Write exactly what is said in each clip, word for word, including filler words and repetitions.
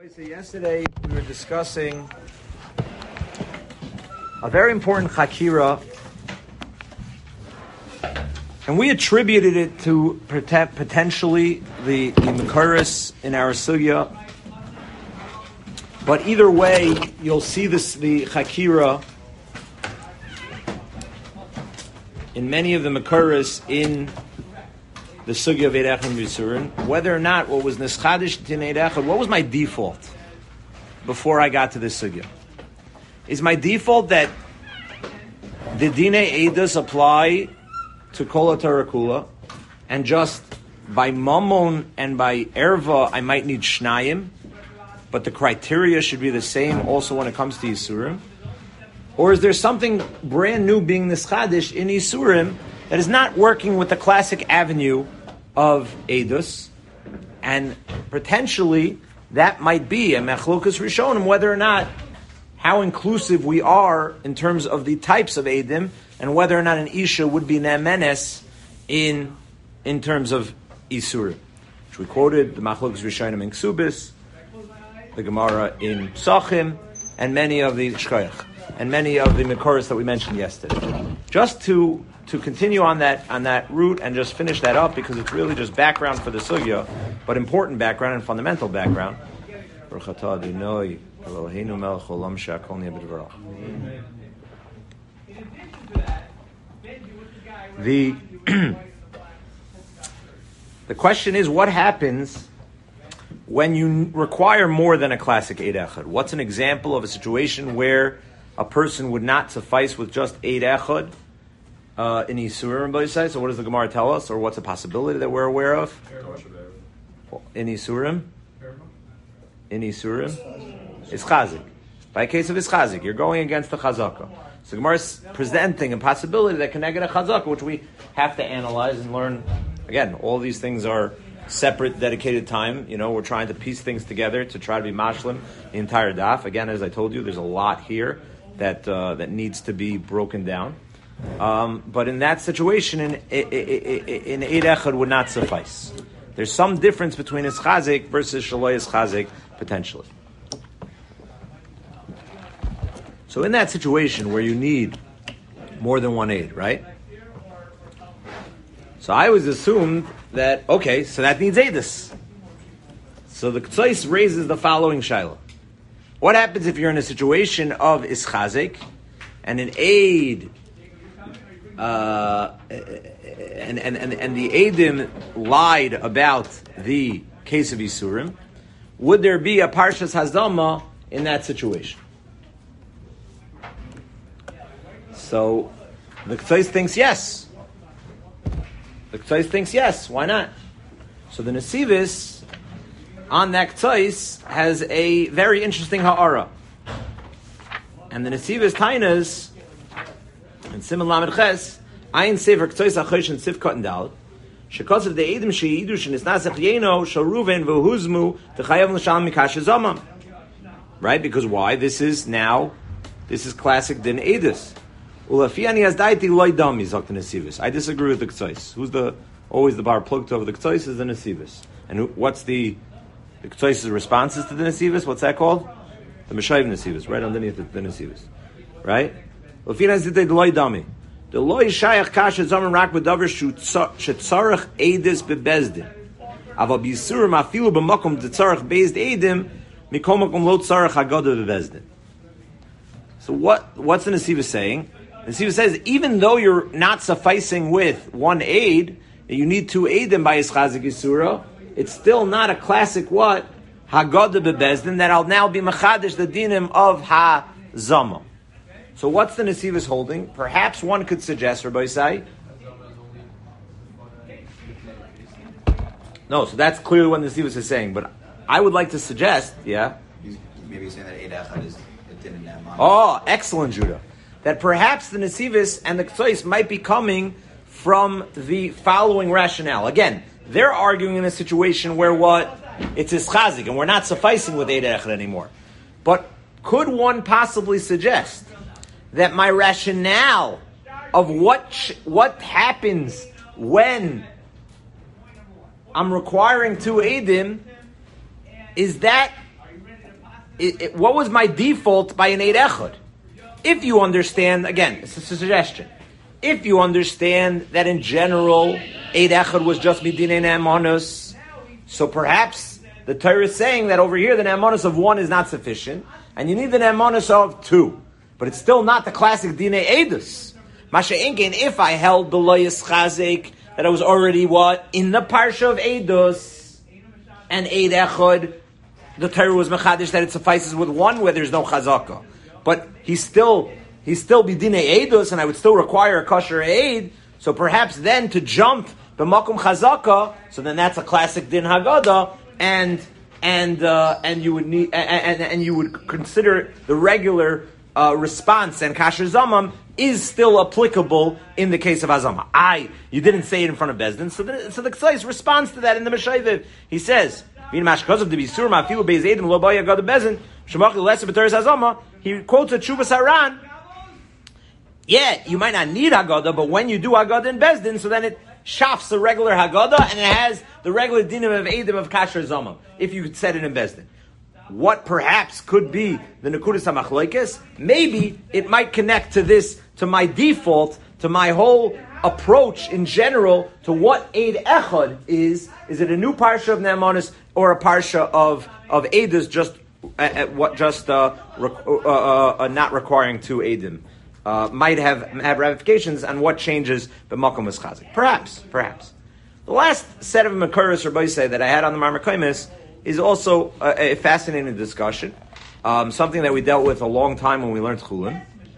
So yesterday we were discussing a very important chakira, and we attributed it to potentially the, the Makaris in our sugya. But either way, you'll see this the chakira in many of the Makaris in the sugya of Eid Echad and Yisurin, whether or not what was Neschadish in Eid Echad, what was my default before I got to this sugya? Is my default that the Dinei Eidos apply to Kol HaTorah Kula, and just by Mammon and by Erva I might need Shnayim, but the criteria should be the same also when it comes to Yisurim? Or is there something brand new being Neschadish in Yisurim that is not working with the classic avenue of Eidos, and potentially that might be a Mechlokas Rishonim, whether or not, how inclusive we are in terms of the types of Eidim, and whether or not an Isha would be Ne'emenes in in terms of Isurim. Which we quoted, the Mechlokas Rishonim in Ksubis, the Gemara in Psachim, and many of the Shkoyach, and many of the Mekoros that we mentioned yesterday. Just to to continue on that on that route and just finish that up, because it's really just background for the sugya, but important background and fundamental background. The the question is, what happens when you require more than a classic Eid Echad? What's an example of a situation where a person would not suffice with just Eid Echad uh, in Yisurim? So what does the Gemara tell us, or what's a possibility that we're aware of? In Yisurim? In Yisurim? It's Chazik. By a case of Ischazik, you're going against the Chazaka. So Gemara is presenting a possibility that can negate a Chazaka, which we have to analyze and learn. Again, all these things are separate, dedicated time. You know, we're trying to piece things together to try to be mashlim the entire daf. Again, as I told you, there's a lot here that uh, that needs to be broken down. Um, but in that situation, in in Eid Echad would not suffice. There's some difference between Ischazik versus Shaloi Ischazik potentially. So in that situation where you need more than one aid, right? So I always assumed that, okay, so that needs Eidus. So the K'tzais raises the following shaila. What happens if you're in a situation of Ischazik and an aid, uh, and, and, and, and the Eidim lied about the case of Yisurim? Would there be a Parshas Hazdama in that situation? So the K'tzais thinks yes. The K'tzais thinks yes. Why not? So the Nesivis on that K'tzais has a very interesting ha'ara. And the Nesivis Tainas in Siman Lamed Ches Ayin Sefer K'tzais HaChosh and Sif Katan Dal Shekos of the Eidim Sheyidu Shenisnasach Yeno Shal Ruven V'Huzmu T'chayav L'Shalom Mikash Zamam. Right? Because why? This is now, this is classic Din Eidus. I disagree with the K'tzais. Who's the always the bar plugged over the K'tzais is the Nesivis. And who, what's the the K'tzais' responses to the Nesivis? What's that called? The Meshayiv Nesivis, right underneath the, the Nesivis. Right? The loy shayach kasha zaman rak b'davar shetzarach eidis bebezdin. Aval b'yisurim afilu b'makom detzarach bezdin eidim mikom makom lo tzarach haggadah bebezdin. So what what's the Nesivis saying? The Nesivis says, even though you're not sufficing with one aid, and you need two aidim by Ischazik Yisura, it's still not a classic what? Haggadah bebezdin, that I'll now be machadish the dinim of ha-zama. So what's the Nesivis holding? Perhaps one could suggest, Rabbi Isai. No, so that's clearly what the Nesivis is saying, but I would like to suggest, yeah? Maybe you're saying that Eid Echad is a din in that mind. Oh, excellent, Judah. That perhaps the Nesivis and the K'tzais might be coming from the following rationale. Again, they're arguing in a situation where what? It's Ischazik, and we're not sufficing with Eid Echad anymore. But could one possibly suggest that my rationale of what sh- what happens when I'm requiring two Eidim, is that it, it, what was my default by an Eid Echad? If you understand, again, it's a suggestion. If you understand that in general, Eid Echad was just Midinei Ne'emanus, so perhaps the Torah is saying that over here the Ne'emanus of one is not sufficient, and you need the Ne'emanus of two. But it's still not the classic Dinei Eidus. Masha Inken, if I held the Loyas Chazek, that I was already what? In the Parsha of Eidus, and Eid Echad, the Torah was Mechadish that it suffices with one where there's no Chazakah. But he's still, he's still Bidinei Eidus, and I would still require a kosher Eid, so perhaps then to jump the Makom Chazakah, so then that's a classic Din Haggadah, and, and, uh, and you would need, and, and, and you would consider the regular Uh, response and kasher zamam is still applicable in the case of azama. I, you didn't say it in front of Bezdin, so the, so the Ksais responds to that in the Meshayviv. He says, he quotes a Chuvas Haran. Yeah, you might not need Haggadah, but when you do Haggadah in Bezdin, so then it shafts the regular Haggadah, and it has the regular dinim of Eidim of kasher zamam, if you said it in Bezdin. What perhaps could be the Nekudas HaMachloikes, maybe it might connect to this, to my default, to my whole approach in general to what Eid Echad is. Is it a new Parsha of Ne'emanus or a Parsha of, of Eidos just, uh, what just uh, rec- uh, uh, uh, not requiring two Eidim? Uh, might have, have ramifications on what changes the Makom Eschazik. Perhaps, perhaps. The last set of Makaris or Boisei that I had on the Marmar Kaimis is also a, a fascinating discussion, um, something that we dealt with a long time when we learned Chulin.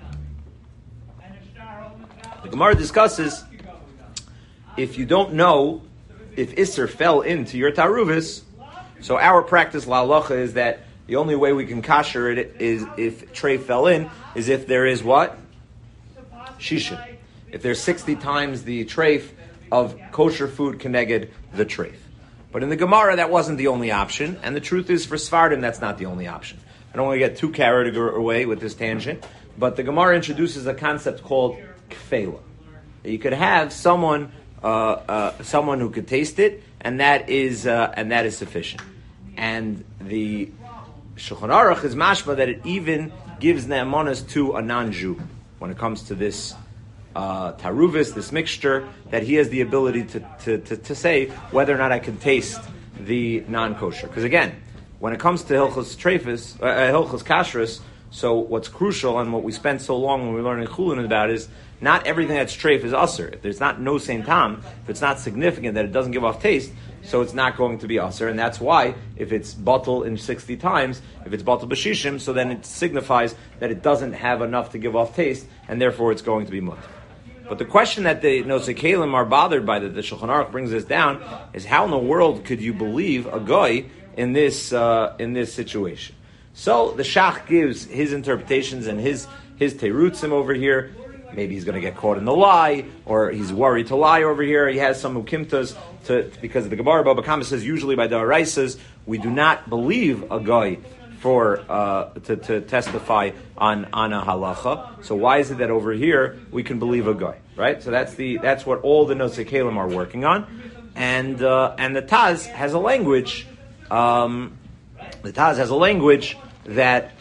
The Gemara discusses, if you don't know if Isser fell into your Taruvis, so our practice, La Halacha, is that the only way we can kasher it is if Trey fell in, is if there is what? Shishin. If there's sixty times the treif of kosher food keneged the treif. But in the Gemara, that wasn't the only option, and the truth is, for Sfardim, that's not the only option. I don't want to get too carried away with this tangent, but the Gemara introduces a concept called kfela. You could have someone, uh, uh, someone who could taste it, and that is, uh, and that is sufficient. And the Shulchan Aruch is mashma that it even gives ne'emanas to a non-Jew when it comes to this Uh, taruvis, this mixture, that he has the ability to, to, to, to say whether or not I can taste the non-kosher. Because again, when it comes to Hilchos Treifus, uh, Hilchos Kashrus, so what's crucial and what we spent so long when we were learning Chulin about is not everything that's treif is usher. If there's not no same tam, if it's not significant that it doesn't give off taste, so it's not going to be usher. And that's why if it's bottle in sixty times, if it's bottle b'shishim, so then it signifies that it doesn't have enough to give off taste, and therefore it's going to be mutter. But the question that the Nosei Kalim are bothered by, that the Shulchan Aruch brings this down, is how in the world could you believe a guy in this uh, in this situation? So the Shach gives his interpretations and his his terutzim over here. Maybe he's going to get caught in the lie, or he's worried to lie over here. He has some ukimtas to because the Gemara Baba Kama says usually by the Araisas we do not believe a guy for uh, to, to testify on, on a halacha. So why is it that over here we can believe a guy, right? So that's the that's what all the Nosei Kalim are working on, and uh, and the Taz has a language. Um, the Taz has a language that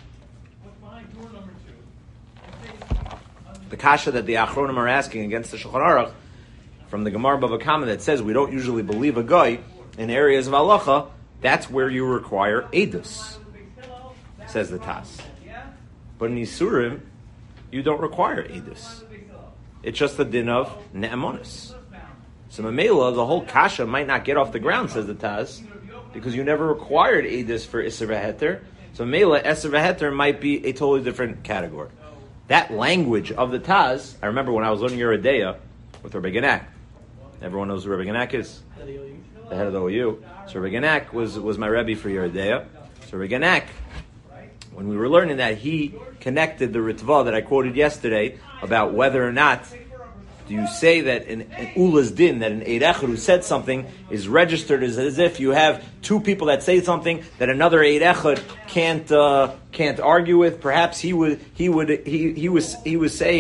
the kasha that the Achronim are asking against the Shulchan Aruch from the Gemara Bava Kama that says we don't usually believe a guy in areas of halacha. That's where you require edus. Says the Taz. But in Yisurim, you don't require Edus. It's just the din of Ne'emonis. So Mamela, the whole Kasha might not get off the ground, says the Taz, because you never required Edus for Isser V'Heter. So Mamela, Isser V'Heter might be a totally different category. That language of the Taz, I remember when I was learning Yeridea with Rabbi Genak. Everyone knows who Rabbi Genak is? The head of the O U. So Rabbi Genak was, was my Rebbe for Yeridea. So Rabbi Genak, when we were learning that, he connected the Ritva that I quoted yesterday about whether or not do you say that in, in Ula's din, that an Eid Echad who said something is registered as, as if you have two people that say something that another Eid Echad can't uh, can't argue with. Perhaps he would he would he he was he was saying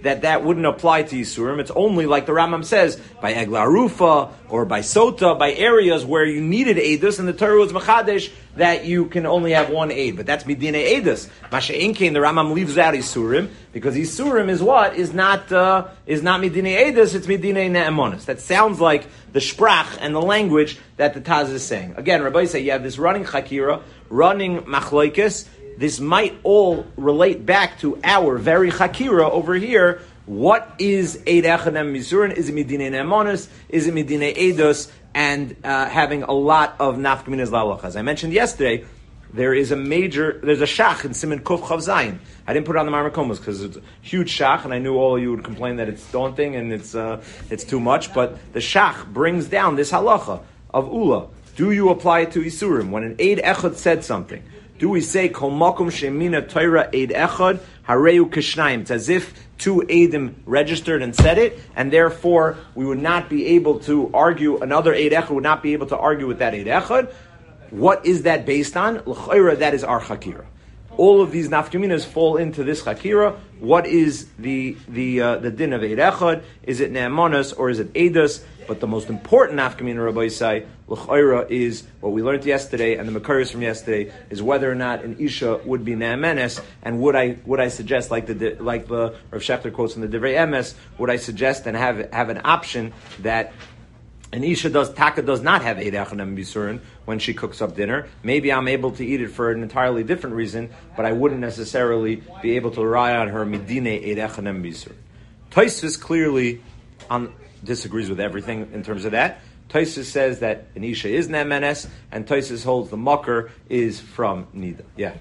that that wouldn't apply to Yisurim. It's only, like the Rambam says, by Egla Arufa or by Sota, by areas where you needed Eidus, and the Torah was Mechadesh, that you can only have one Eid. But that's Medina Eidus. Masha Inkein, the Rambam leaves out Yisurim, because Yisurim is what? Is not, uh, is not Medina Eidus, it's Medina Ne'emonis. That sounds like the Sprach and the language that the Taz is saying. Again, Rabbi say you have this running Chakira, running Machlokes. This might all relate back to our very Chakira over here. What is Eid Echad and Misurin? Is it Medina Ne'emonis? Is it Medina Eidus? And uh, having a lot of Nafkaminas La'alach. As I mentioned yesterday, there is a major, there's a Shach in Siman Kuf Chav Zayin. I didn't put it on the Marmakomos because it's a huge Shach, and I knew all of you would complain that it's daunting and it's uh, it's too much, but the Shach brings down this halacha of Ula. Do you apply it to Isurim? When an Eid Echad said something, do we say Kol Makom Shemina Torah Eid Echad Hareu Kishnayim? It's as if two Eidim registered and said it, and therefore we would not be able to argue, another Eid Echad would not be able to argue with that Eid Echad. What is that based on? L'chayra, that is our Chakira. All of these nafkaminas fall into this Chakira. What is the the uh, the din of Eid Echad? Is it Ne'emonos or is it Eidus? But the most important nafkamina, Rabbi Isai, l'chayra, is what we learned yesterday, and the Makaris from yesterday, is whether or not an Isha would be Ne'emenes, and would I would I suggest, like the like the Rav Shechter quotes in the Divrei Emes, would I suggest and have have an option that an Isha does, Taka does not have Eid Echad and Bisurin when she cooks up dinner. Maybe I'm able to eat it for an entirely different reason, but I wouldn't necessarily be able to rely on her Medine Eid Echad and Bisurin. Tosfos clearly on, disagrees with everything in terms of that. Tosfos says that an Isha is Ne'emenes, and Tosfos holds the Makar is from Nida. Yeah?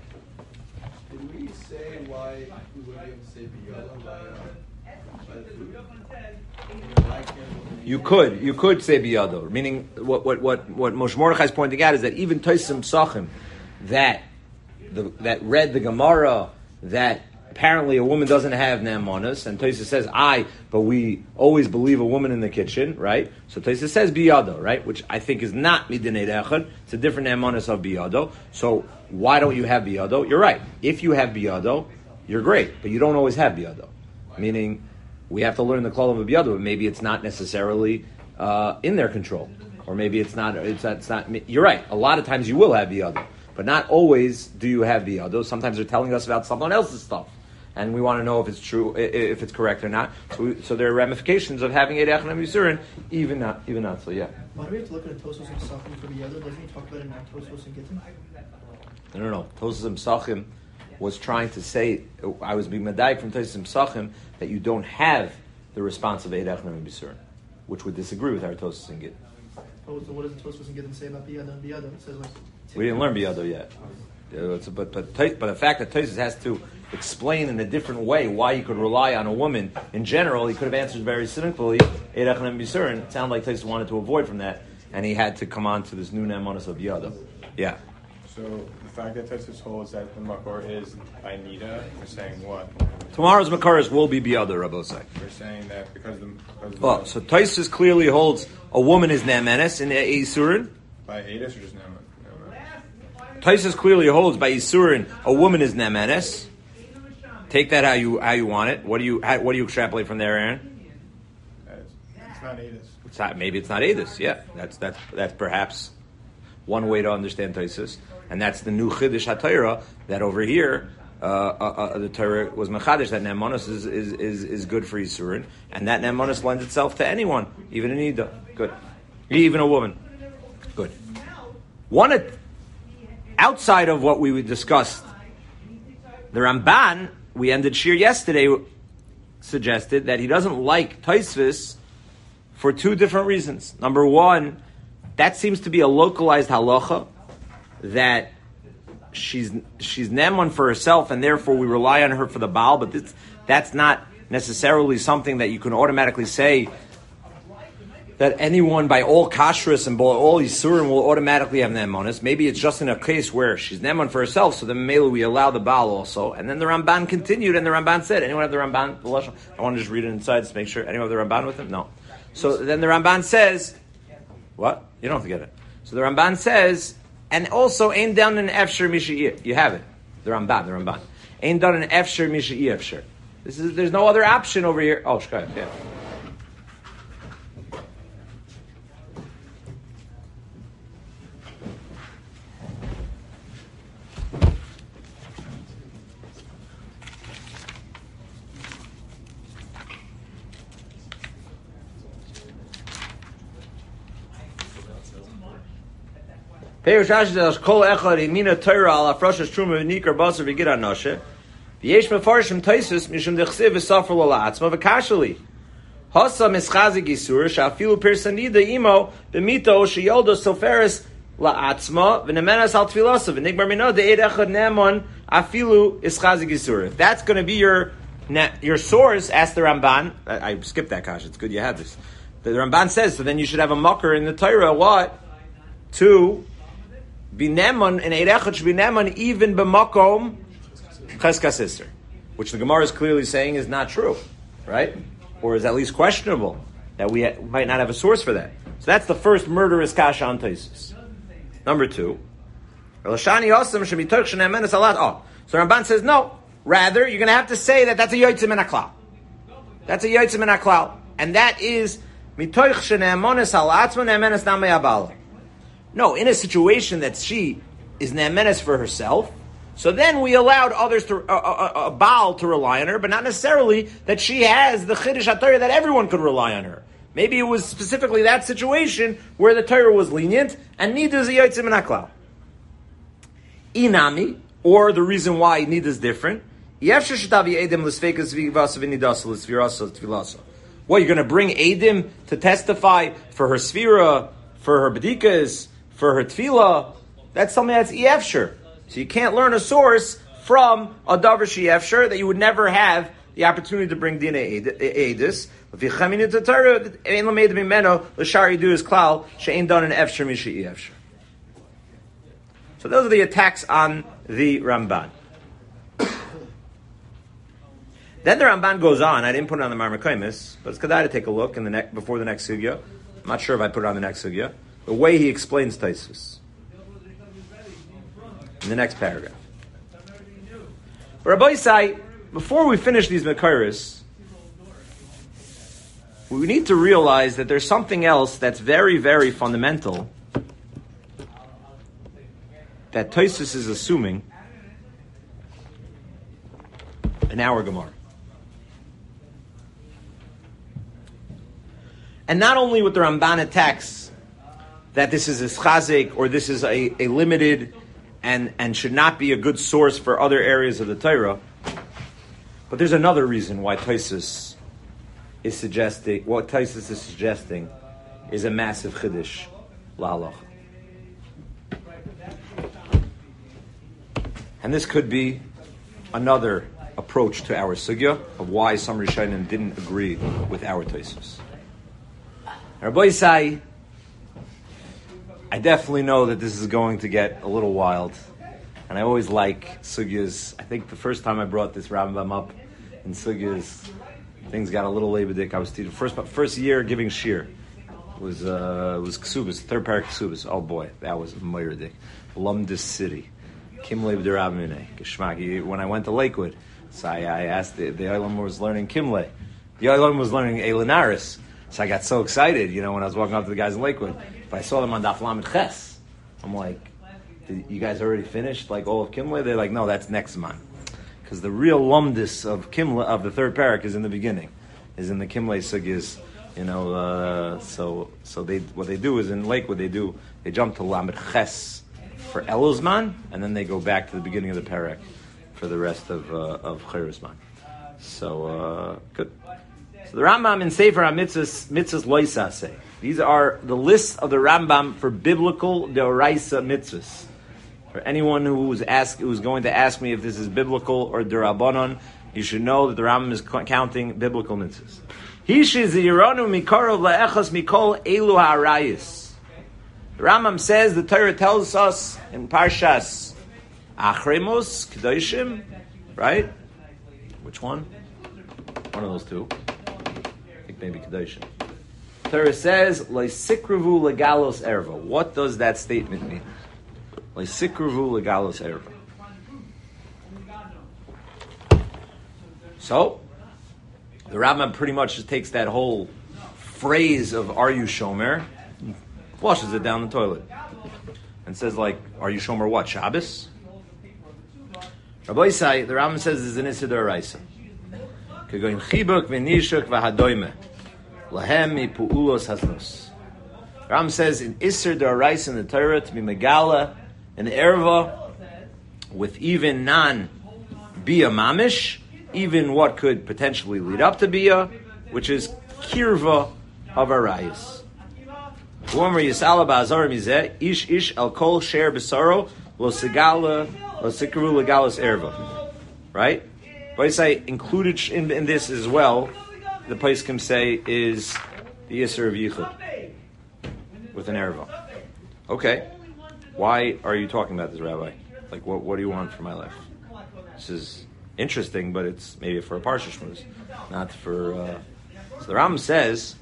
Did we say why we wouldn't be able to say Biyala by, uh, by the food? You could, you could say biyado. Meaning, what what what what Moshe Mordechai is pointing out is that even Tosfos Sachim, that the, that read the Gemara that apparently a woman doesn't have ne'emonos, and Tosfos says I, but we always believe a woman in the kitchen, right? So Tosfos says biyado, right? Which I think is not midinei echad. It's a different ne'emonos of biyado. So why don't you have biyado? You're right. If you have biyado, you're great, but you don't always have biyado. Meaning, we have to learn the klal of biyado, but maybe it's not necessarily uh, in their control, or maybe it's not. It's not, it's not. You're right. A lot of times you will have biyado, but not always do you have biyado. Sometimes they're telling us about someone else's stuff, and we want to know if it's true, if it's correct or not. So, we, so there are ramifications of having Eid Echad and Yisurin, even not, even not. So yeah. Why do we have to look at Tosfos and Sachim for biyado? Doesn't he talk about it in Tosfos and Gittin? I don't know. Tosfos and Sachim was trying to say, I was being medayik from Tosfos and Sachim, that you don't have the response of Eid Echad and Bisurin, which would disagree with our Tosfos and Gittin. Oh, so what does the Tosfos and Gittin say about biyado and biyado? It says like we didn't learn biyado yet. Uh, it's a, but but but the fact that Tosfos has to explain in a different way why you could rely on a woman in general, he could have answered very cynically Eid Echad and Bisurin. It sounded like Tosfos wanted to avoid from that, and he had to come on to this new ne'emonos of biyado. Yeah. So the fact that Tosfos holds that the makor is by Nida, we're saying what? Tomorrow's makaris will be biyado, Rabbosai. We're saying that because the because Well, the, so Tosfos clearly holds a woman is ne'emenes in Isurin. by Eidus or just no? Tosfos clearly holds by Isurin a woman is ne'emenes. Take that how you how you want it. What do you how, what do you extrapolate from there, Aaron? It's, it's not Eidus. It's not, maybe it's not Eidus. Yeah, that's that's that's perhaps one way to understand Tosfos, and that's the new Chiddush HaTorah that over here uh, uh, uh, the Torah was mechadish that ne'emonos is, is is is good for Yisurin, and that ne'emonos lends itself to anyone, even an Ida. Good, even a woman. Good. One outside of what we discussed, the Ramban, we ended Shir yesterday, suggested that he doesn't like Tosfos for two different reasons. Number one, that seems to be a localized halacha that she's she's ne'eman for herself, and therefore we rely on her for the Baal. But this, that's not necessarily something that you can automatically say that anyone by all kashrus and by all yisurim will automatically have ne'emanis. Maybe it's just in a case where she's ne'eman for herself, so then maybe we allow the Baal also. And then the Ramban continued, and the Ramban said, anyone have the Ramban? I want to just read it inside to make sure. Anyone have the Ramban with him? No. So then the Ramban says, what? You don't have to get it. So the Ramban says, and also, ain't done an efsher misha. You have it. The Ramban, the Ramban. Ain't done an efsher misha efsher. This is there's no other option over here. Oh, shkaya, yeah. Perush Rashi says, "Kol echad imina Torah al afroshes truma v'nikar basar v'gid anoshe v'yesh mefarshim taisus mishum dechsev v'safar la'atzma v'kashali hasa mischazik yisur shafilu persanida imo b'mita o sheyoldo soferes la'atzma v'nemenas al tfilasa v'nigmar minod de'ed echad nemon afilu ischazik yisur." If that's going to be your your source, ask the Ramban. I, I skipped that kash. It's good you had this. The Ramban says so. Then you should have a mucker in the Torah. What to be neman and eid echad should be neman even b'makom cheskas sister, which the Gemara is clearly saying is not true, right? Or is at least questionable that we ha- might not have a source for that. So that's the first murderous kasha on Taisus. Number two, Elashani Osam should be Turk shenemen is a lot. Oh, so Ramban says no. Rather, you're going to have to say that that's a yotzim and aklal. That's a yotzim and aklal, and that is mitoich shenemen is halatzma nemen is namei abala. No, in a situation that she is ne'emenes for herself, so then we allowed others to, uh, uh, uh, Baal to rely on her, but not necessarily that she has the Chiddush HaTorah that everyone could rely on her. Maybe it was specifically that situation where the Torah was lenient, and Nida is a Yotzim and Aklal. Inami, or the reason why Nida is different, what, you're going to bring Edim to testify for her Sfira, for her Bedikas, for her tefillah? That's something that's efshar. So you can't learn a source from a davar she'efshar that you would never have the opportunity to bring dina edis. So those are the attacks on the Ramban. Then the Ramban goes on. I didn't put it on the Marmakaimis, but it's kedai to take a look in the ne- before the next sugya. I'm not sure if I put it on the next sugya. The way he explains Taisus in the next paragraph. But Rabbi Yisai, before we finish these Mekairis, we need to realize that there's something else that's very, very fundamental that Taisus is assuming in our Gemara. And not only with the Ramban attacks that this is a schazik or this is a, a limited and, and should not be a good source for other areas of the Torah, but there's another reason why Taisus is suggesting, what Taisus is suggesting is a massive chiddush la'halach. And this could be another approach to our sugya of why some Rishonim didn't agree with our Taisus. Rabbi Yisai, I definitely know that this is going to get a little wild, and I always like sugyas. I think the first time I brought this Rambam up in sugyas, things got a little lebedik. I was the first first year giving shir. It was uh, it was Ksubis, third parak Ksubis. Oh boy, that was moiridik. Lumdis city, Kimle b'derabimine Geshmak. When I went to Lakewood, so I, I asked the the Olam was learning Kimle, the Olam was learning Elinaris. So I got so excited, you know, when I was walking up to the guys in Lakewood. But I saw them on Daf Lamed Ches. I'm like, did you guys already finished, like, all of Kimle? They're like, no, that's next month. Because the real lumdis of Kimle, of the third parak, is in the beginning. Is in the Kimle sugyas, you know, uh, so so they what they do is in Lakewood, they do, they jump to Lamed Ches for Eluzman, and then they go back to the beginning of the parak for the rest of uh, of Cheresman. So, uh, good. So the Rambam in Sefer HaMitzvahs, Mitzvahs Loisase. These are the list of the Rambam for biblical Deoraisa mitzvahs. For anyone who was ask, who's going to ask me if this is biblical or Derabanan, you should know that the Rambam is counting biblical mitzvahs. Hishi ziranu mikarov la'echas mikol elu ha'arayis. The Rambam says, the Torah tells us in Parshas Achremos, Kedoshim, right? Which one? One of those two. I think maybe Kedoshim. Torah says, Leisikruvu legalos erva. What does that statement mean? Leisikruvu legalos erva. So, The Rambam pretty much just takes that whole phrase of "Are you Shomer?" flushes it down the toilet and says, like, "Are you Shomer what? Shabbos?" Rabbi Isai, the Rambam says, is an Issa d'Oraisa. Kegoin chibuk v'nishuk v'hadoime lahem mipu'ulos haznus. The Rambam says in Issa d'Oraisa in the Torah to be megala and erva with even non bia mamish, even what could potentially lead up to bia, which is kirva of arayis. Uomer yisala ba'azar mizeh ish ish al kol sher b'saro lo sigala lo sikru legalis erva. Right? But I say included in, in this as well, the Poskim say is the Yisr of Yichud with an erva. Okay. Why are you talking about this, Rabbi? Like, what what do you want for my life? This is interesting, but it's maybe for a Parsha Shmuz, not for... Uh... So the Rambam says,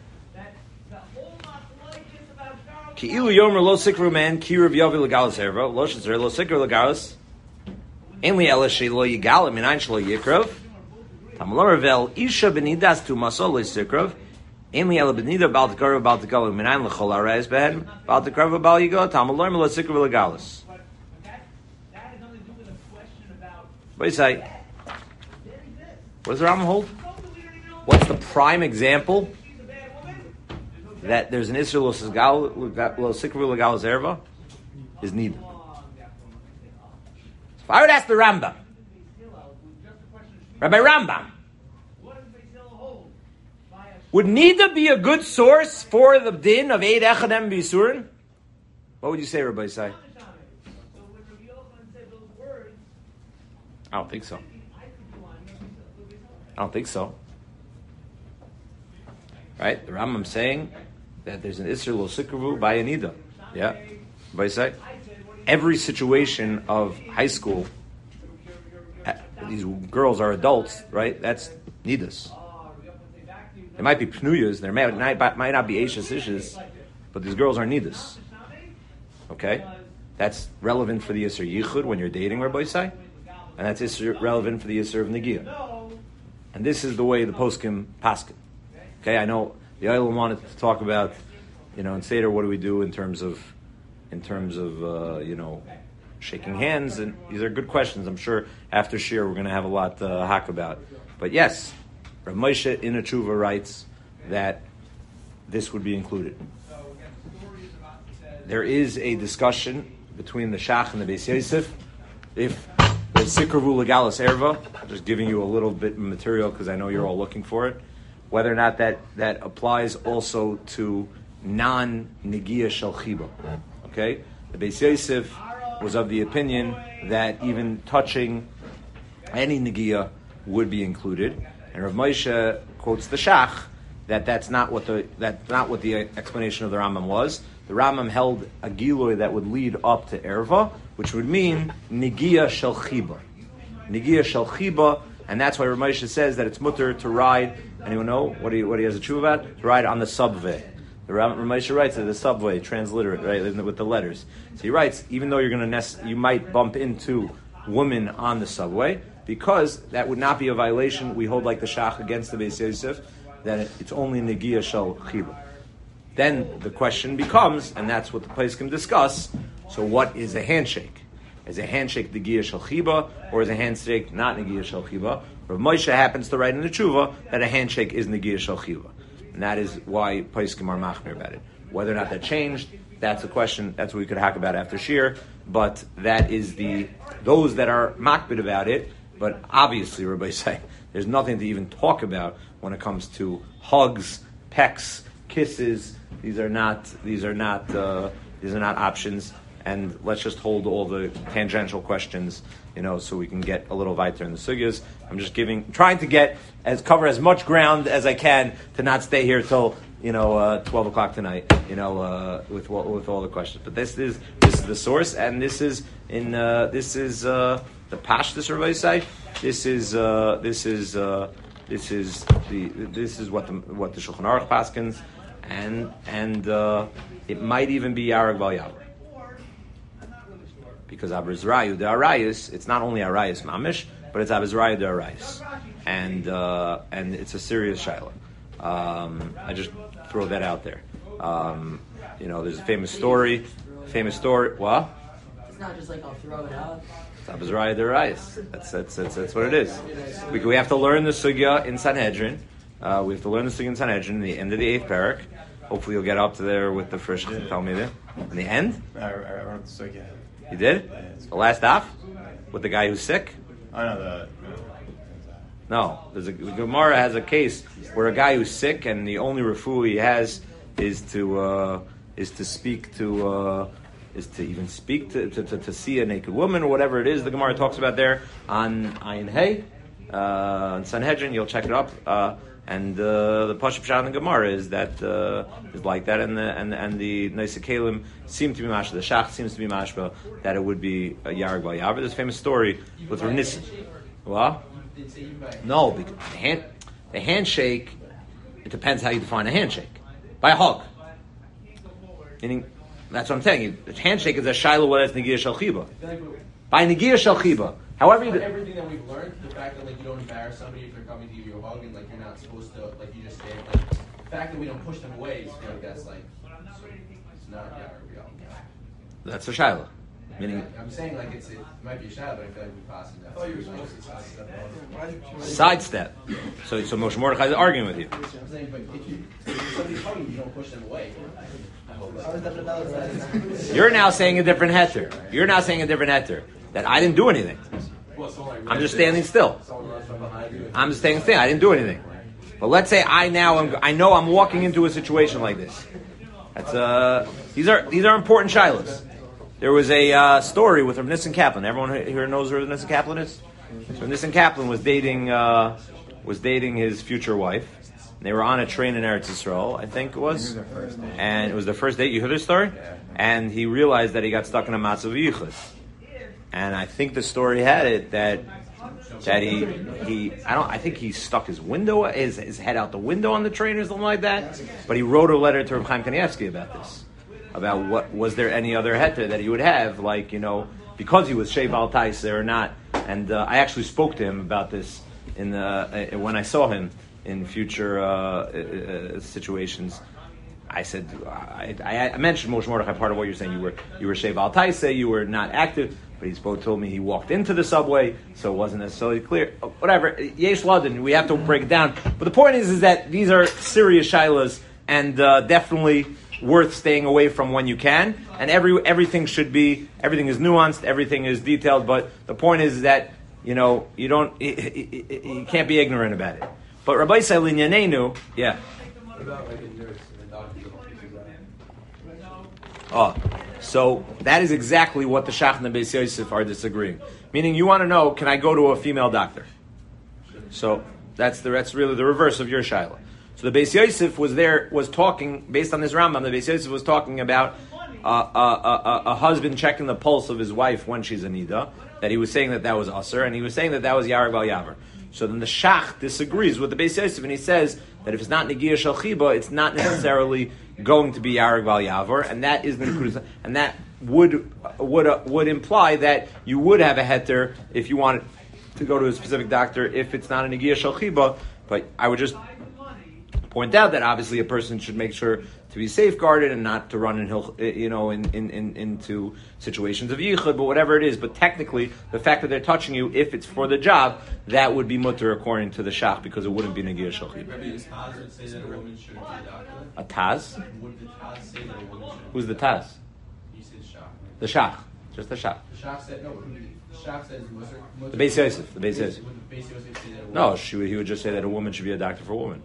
Ki'ilu yomer lo sikru man, ki Rav Yovi legalis erva, lo shetzer lo sikru legalis, en li ela she lo yigal, minayin shelo yikrav, tamalo revel, isha benidas tu maso lo sikrav, en li ela benida bal tekarv bal tekarv, minayin lechol arayis behem, bal tekarv bal yigo, tamalo lo sikru legalis. What do you say? What does the Rambam hold? What's the prime example that there's an Isra lo sikru legal zerva? Is Nida. If I would ask the Rambam, Rabbi Rambam, would Nida be a good source for the din of Eid Echadem B'Yisurin? What would you say, Rabbi Isai? I don't think so. I don't think so. Right? The Rambam saying that there's an Isra lo sikru by Anida. Yeah? By say every situation of high school, these girls are adults, right? That's Nidas. There might be Pnuyas, there may not, might not be Eishes Ishes, but these girls are Nidas. Okay? That's relevant for the Isra Yichud when you're dating, Rabbi Isai. And that's Isser, relevant for the Yisr of Negiah. And this is the way the Poskim paskin. Okay, I know the Olam wanted to talk about, you know, in Seder, what do we do in terms of, in terms of, uh, you know, shaking hands, and these are good questions. I'm sure after Shir we're going to have a lot to uh, hack about. But yes, Rav Moshe in a tshuva writes that this would be included. There is a discussion between the Shach and the Beis Yosef if the Sikravu Legalis Erva, just giving you a little bit of material because I know you're all looking for it, whether or not that, that applies also to non-Negiah Shel Chiba. Okay? The Beis Yosef was of the opinion that even touching any Negiah would be included. And Rav Moshe quotes the Shach that that's not what the that's not what the explanation of the Rambam was. The Rambam held a Giloy that would lead up to Erva, which would mean Negiah Shel Chiba. Negiah Shel Chiba, and that's why Rav Moshe says that it's mutter to ride, anyone know what he, what he has a tshuva about? To ride on the subway. The Rav Moshe writes that the subway, transliterate, right, with the letters. So he writes, even though you're going to nest, you might bump into women on the subway, because that would not be a violation. We hold like the Shach against the Beis Yosef, that it's only Negiah Shel Chiba. Then the question becomes, and that's what the Poskim discuss, so what is a handshake? Is a handshake Negiah Shel Chiba, or is a handshake not Negiah Shel Chiba? Rav Moshe happens to write in the tshuva that a handshake is Negiah Shel Chiba. And that is why Poskim are machmir about it. Whether or not that changed, that's a question, that's what we could hack about after Shir, but that is the, those that are makbid about it, but obviously, Rabbi say, there's nothing to even talk about when it comes to hugs, pecks, kisses. These are not, these are not, uh, these are not options. And let's just hold all the tangential questions, you know, so we can get a little weiter in the sugyas. I'm just giving, trying to get as cover as much ground as I can to not stay here till, you know, uh, twelve o'clock tonight, you know, uh, with with all the questions. But this is this is the source, and this is in uh, this is uh, the Pashtus Rabbi side. This is uh, this is uh, this is the this is what the what the Shulchan Aruch paskins, and and uh, it might even be Yarag Bal Yavar. Because Abizrayu de Arayis, it's not only Arayis Mamish, but it's Abizrayu de Arayis. and uh, and it's a serious shaila. Um, I just throw that out there. Um, you know, there's a famous story. Famous story. What? It's not just like I'll throw it out. That's that's that's that's that's what it is. We we have to learn the sugya in Sanhedrin. Uh, we have to learn the sugya in Sanhedrin in the end of the eighth parak. Hopefully, you'll get up to there with the frisch to tell me there. In the end, I, I wrote the sugya. You did? The last half with the guy who's sick. I know the. No, there's a the Gemara has a case where a guy who's sick and the only refuah he has is to uh, is to speak to uh, is to even speak to, to, to, to see a naked woman or whatever it is. The Gemara talks about there on Ayin Hey, uh, in Sanhedrin. You'll check it up. Uh, and uh, the Pashup Shah in the Gemara is that uh, is like that, and the and and the Neisa Kalim seem to be mashba. The Shach seems to be mashba that it would be a Yarag Bal Yavar. There's a famous story with Rav Nissen. What? No, because the, hand, the handshake, it depends how you define a handshake. By a hug. Meaning, that's what I'm telling you. The handshake is a shayla whether it's Negiah Shel Chiba. By Negiah Shel Chiba. However you do. Everything that we've learned, the fact that like you don't embarrass somebody if they're coming to give you a hug and like you're not supposed to, like you just stand, like the fact that we don't push them away is like that's like, it's not, yeah, real. That's a shayla. Meaning, I'm saying like it's it might be a shadow, but I feel like we pass it. Oh, you're supposed to sidestep. Sidestep. So, so Moshe Mordechai is arguing with you. I'm saying, but if you if somebody's hugging you, you don't push them away. I hope that's You're now saying a different heter. You're now saying a different heter. That I didn't do anything. I'm just standing still. I'm just standing still. I didn't do anything. But let's say I now am. I know I'm walking into a situation like this. That's uh. These are these are important shilas. There was a uh, story with Rav Nissen Kaplan. Everyone here knows who Rav Nissen Kaplan is. So Rav Nissen Kaplan was dating uh, was dating his future wife. They were on a train in Eretz Yisrael, I think it was, and it was their first date. You heard this story? And he realized that he got stuck in a matzav yichud. And I think the story had it that that he he I don't I think he stuck his window his his head out the window on the train or something like that. But he wrote a letter to Reb Chaim Kanievsky about this. About what was there any other heter that he would have, like, you know, because he was Shei Bal Taiseh or not. And uh, I actually spoke to him about this in the, uh, when I saw him in future uh, uh, situations. I said, I, I mentioned Moshe Mordechai, part of what you're saying. You were you were Shei Bal Taiseh, you were not active, but he both told me he walked into the subway, so it wasn't necessarily clear. Whatever, Yesh Ladin, we have to break it down. But the point is, is that these are serious shilas, and uh, definitely worth staying away from when you can, and every everything should be everything is nuanced, everything is detailed. But the point is that you know you don't you, you, you can't be ignorant about it. But Rabbi Sailin Yanenu, yeah. What about like a nurse and a doctor? Oh, so that is exactly what the Shach and the Beis Yosef are disagreeing. Meaning, you want to know, can I go to a female doctor? So that's the that's really the reverse of your shaila. So the Beis Yosef was there, was talking, based on this Rambam, the Beis Yosef was talking about uh, a, a, a husband checking the pulse of his wife when she's a nida, that he was saying that that was Asr, and he was saying that that was Yarag Bal Yavar. So then the Shach disagrees with the Beis Yosef, and he says that if it's not Negiah Shel Chiba, it's not necessarily going to be Yarag Bal Yavar, and that is the and that would would uh, would imply that you would have a heter if you wanted to go to a specific doctor if it's not a Negiah Shel Chiba. But I would just point out that obviously a person should make sure to be safeguarded and not to run in, you know, in, in, in, into situations of yichud, but whatever it is. But technically, the fact that they're touching you, if it's for the job, that would be mutter according to the Shach, because it wouldn't be Negiah Shel Chiba. Rabbi, is Taz would say that a woman shouldn't be a doctor? A Taz? Would the Taz say that a woman shouldn't? Who's the Taz? You said Shach. The Shach. Just the Shach. The Shach said, no, the Shach says, Musar, Musar, The Beis Yosef. The Beis Yosef. Would the Beis Yosef say that a woman? No, she would, he would just say that a woman should be a doctor for a woman.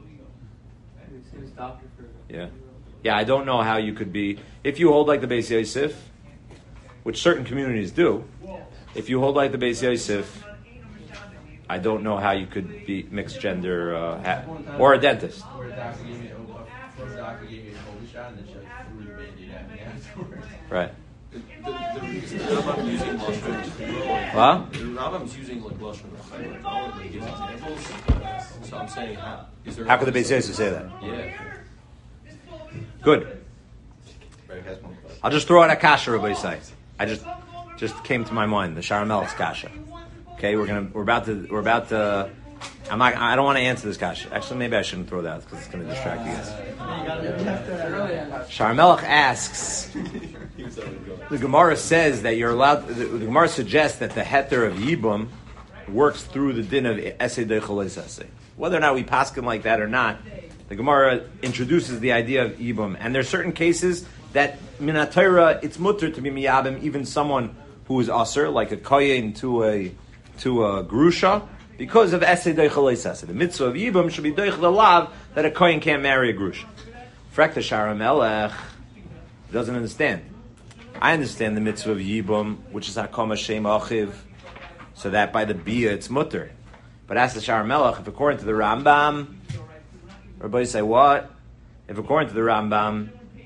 Yeah. Yeah, I don't know how you could be, if you hold like the Beis Yosef, which certain communities do, if you hold like the Beis Yosef, I don't know how you could be mixed gender, uh, ha- or a dentist. Where a doctor gave me a, a, a doctor gave me a COVID shot and then she like threw the Band-Aid at me afterwards. Right. The, the, the reason the Rambam's using Lashon, What? the Rambam's using like Lashon, like gives examples. So I'm saying, how is there? How could the Beis Yosef say that? Yeah. Good. I'll just throw out a kasha, everybody say. I just just came to my mind, the Sharamel's kasha. Okay, we're gonna we're about to we're about to I'm not, I don't want to answer this kasha. Actually, maybe I shouldn't throw that out because it's going to distract you guys. Sharmelech asks, the Gemara says that you're allowed, the, the Gemara suggests that the heter of Yibum works through the din of Esei Deichel Esei. Whether or not we paskin like that or not, the Gemara introduces the idea of Yibum. And there are certain cases that Minatayra, it's mutter to be miyabim, even someone who is aser, like a koyin to a, to a grusha, because of Esei Deichel Esei. The mitzvah of Yibum should be Deichel Lav, that a koyin can't marry a grusha. Frekta Shara Melech doesn't understand. I understand the mitzvah of Yibum, which is Hakama Shem Achiv, so that by the Bia it's mutter. But ask the Shara Melech, if according to the Rambam, everybody say what? If according to the Rambam,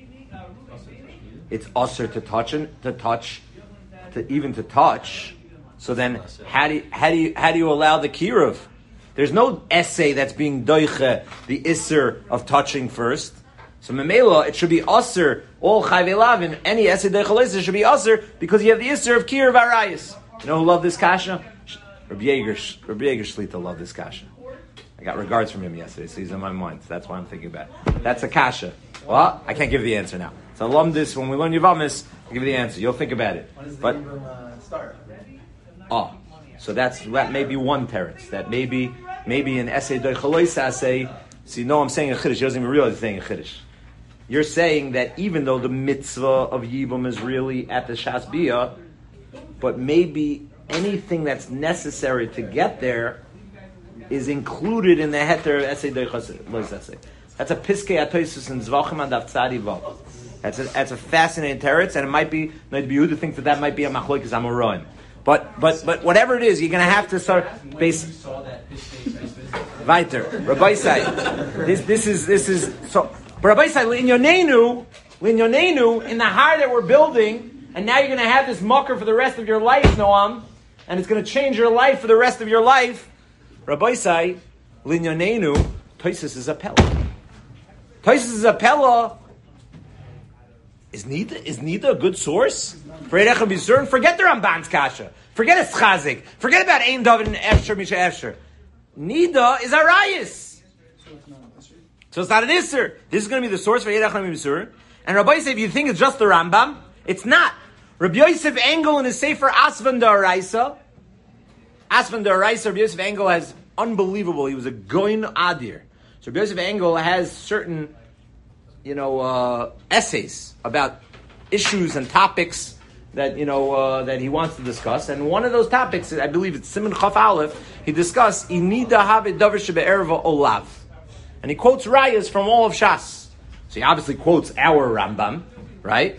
it's usher to touch, and, to touch, to even to touch. So then, how do you, how do you, how do you allow the kiruv? There's no essay that's being doiche the isser of touching first. So memela, it should be usher all chayvelavin. Any essay doiche should be usher because you have the isser of kiruv arayis. You know who love this kasha? Rabbi Yeger, Rabbi Yeger Shlita loved this kasha. I got regards from him yesterday, so he's in my mind. So that's why I'm thinking about it. That's a kasha. Well, I can't give the answer now. So alum this when we learn Yavamis, I'll give you the answer. You'll think about it. When does the but, Yibum uh, start? Oh, so that's that may be one teretz. That maybe maybe an essay doichalois essay. See, no, I'm saying a chiddush. He doesn't even realize he's saying a chiddush. You're saying that even though the mitzvah of Yibum is really at the Shas Bia, but maybe anything that's necessary to get there is included in the heter of essay doichalois essay. That's a piskei atoisus in Zvachim and Avtzadi Vav. That's a that's a fascinating teretz, and it might be Noid B'Yehuda thinks that that might be a machlokas amoraim. But but but whatever it is, you're going to have to start base. Weiter, Rabbi Say. This this is this is so. But Rabbi Say, linyonenu, linyonenu, in the high that we're building, and now you're going to have this mucker for the rest of your life, Noam, and it's going to change your life for the rest of your life. Rabbi Say, linyonenu, Toisus is a pella. Toisus is a pella. Is Nida, is Nida a good source? For Eidechem Yisurin? Forget the Ramban's Kasha. Forget it's Chazik. Forget about Ein David and Efsher, Misha Efsher. Nida is Arayis. So it's not an Isser. This is going to be the source for Eidechem Yisurin. And Rabbi Yosef, if you think it's just the Rambam, it's not. Rabbi Yosef Engel in his Sefer Asvan Da'araisa, Asvan Da'araisa, Rabbi Yosef Engel has unbelievable, he was a Goin Adir. So Rabbi Yosef Engel has certain you know, uh, essays about issues and topics that, you know, uh, that he wants to discuss. And one of those topics, I believe it's Siman Chaf Aleph, he discussed, Inida have davar shebe'erva olav. And he quotes rayas from all of Shas. So he obviously quotes our Rambam, right?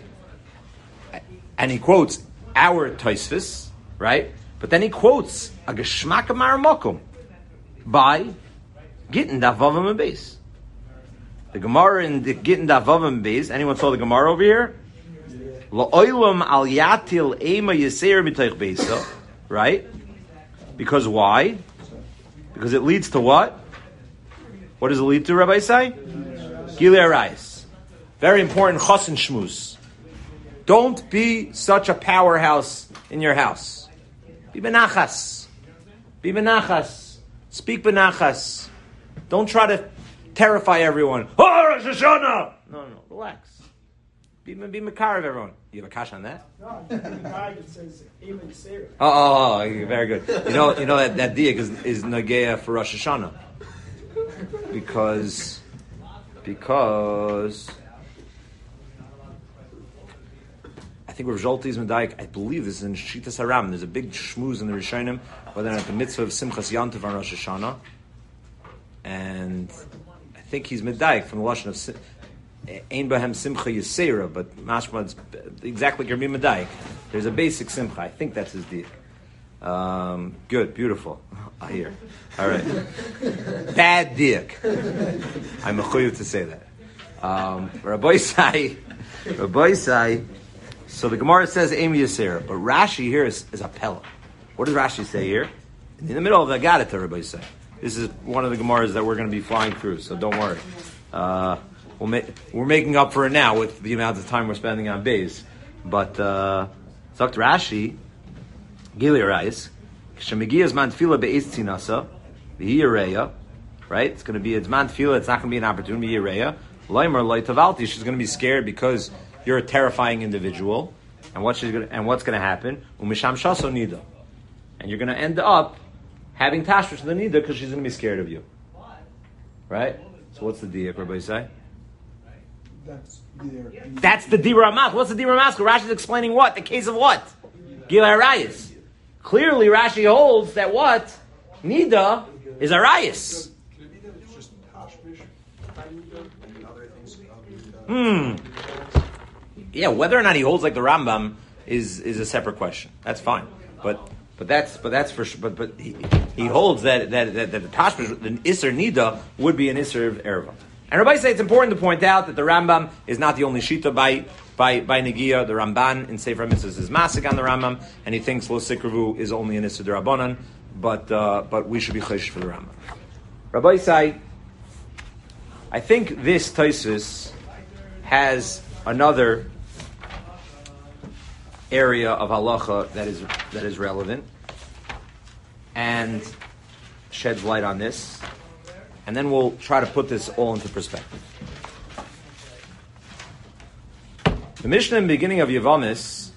And he quotes our Tosfos, right? But then he quotes a Geshmak Maramokum by Gittin Davavam and Beis. The Gemara in the Gittin Davavam Beis. Anyone saw the Gemara over here? La'olam al yatil ema yiseir mitoich beisa. Right? Because why? Because it leads to what? What does it lead to, Rabbi Say? Gilei Arayis. Very important chos and shmuz. Don't be such a powerhouse in your house. Be benachas. Be benachas. Speak benachas. Don't try to terrify everyone. Oh, Rosh Hashanah! No, no, relax. Be, be makar of everyone. You have a kash on that? No, the guy that says even Sarah. Oh, oh, oh, very good. You know, you know that that diak is is nageya for Rosh Hashanah because because I think Rav Zolti's Medayik. I believe this is in Shitas Haram. There's a big shmooze in the Rishonim, whether at the mitzvah of Simchas Yantiv on Rosh Hashanah, and I think he's Medayik from the lashon of Ein Bahem Simcha Yisera, but Mashmad's exactly Gerbi Medayik. There's a basic Simcha. I think that's his deal. Um, good, beautiful. I hear. All right. Bad diak. I'm mechuyev to say that. Um, Rabbi Sai, Rabbi Sai. So the Gemara says Amy Yisera, but Rashi here is, is a pella. What does Rashi say here? In the middle of the Agadita, Rabbi Sai. This is one of the Gemaras that we're going to be flying through, so don't worry. Uh, we'll ma- we're making up for it now with the amount of time we're spending on Beis. But, uh, Zakt Rashi, Gilei Arayis, Shemegiyas man tefila be'ez tzinasa, the Yireya, right? It's going to be a Zman Tefillah, it's not going to be an opportunity, Yireya. Loimer Loi Tavalti, she's going to be scared because you're a terrifying individual. And what she's going to, and what's going to happen? Umisham Shaso Nida. And you're going to end up having Tashmish to the Nida because she's going to be scared of you. Right? So what's the diak, Rabbi say? That's the That's the Dibra Amas. What's the Dibra Amas? Rashi's explaining what? The case of what? Gila Arayis. Clearly Rashi holds that what? Nida is Arayis. Can it be that it's just Tashmish by Nida and other things of Hmm. Nida? Yeah, whether or not he holds like the Rambam is is a separate question. That's fine. But but that's but that's for sure. But but he, he holds that that that, that the Tashmish, the Isser Nida, would be an Isser of Erva. And Rabbi say it's important to point out that the Rambam is not the only Shita by by by Negiah. The Ramban in Sefer HaMitzvahs is Masik on the Rambam, and he thinks Lo Sikravu is only an Isser D'Rabbanan. But uh, but we should be Cheshish for the Rambam. Rabbi say, I think this Taisus has another area of halacha that is that is relevant and sheds light on this, and then we'll try to put this all into perspective. The Mishnah in the beginning of Yevamis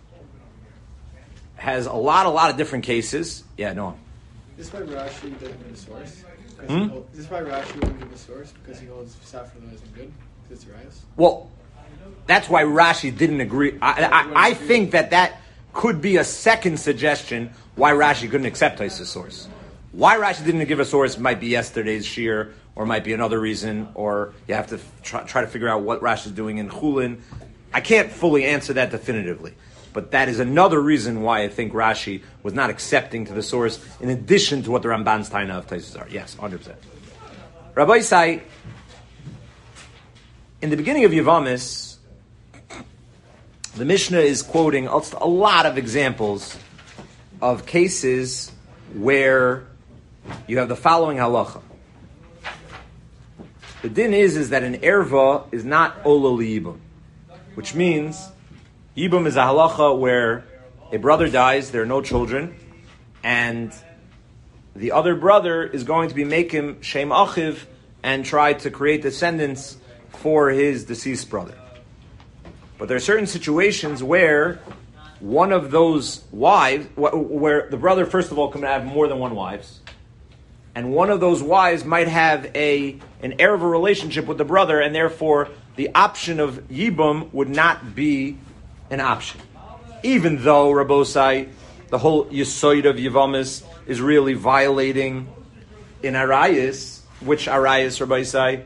has a lot, a lot of different cases. Yeah, no. Is this why Rashi doesn't give a source? Because Hmm? he hold- Is this why Rashi wouldn't give a source? Because he holds saffron isn't good? Because it's rice? Well, that's why Rashi didn't agree. I, I, I think that that could be a second suggestion why Rashi couldn't accept Taisa's source. Why Rashi didn't give a source might be yesterday's shir, or might be another reason, or you have to try, try to figure out what Rashi is doing in Chulin. I can't fully answer that definitively, but that is another reason why I think Rashi was not accepting to the source, in addition to what the Ramban's Taina of Taisus are. Yes, one hundred percent. Rabbi Isai, in the beginning of Yevamis, the Mishnah is quoting a lot of examples of cases where you have the following halacha. The din is, is that an erva is not ola liyibum, which means yibum is a halacha where a brother dies, there are no children, and the other brother is going to be making shem achiv and try to create descendants for his deceased brother. But there are certain situations where one of those wives, where the brother, first of all, can have more than one wives, and one of those wives might have a an erva relationship with the brother, and therefore the option of yibum would not be an option. Even though, Rabosai, the whole yisoid of Yevamis is really violating in Arayis, which Arayis, Rabosai?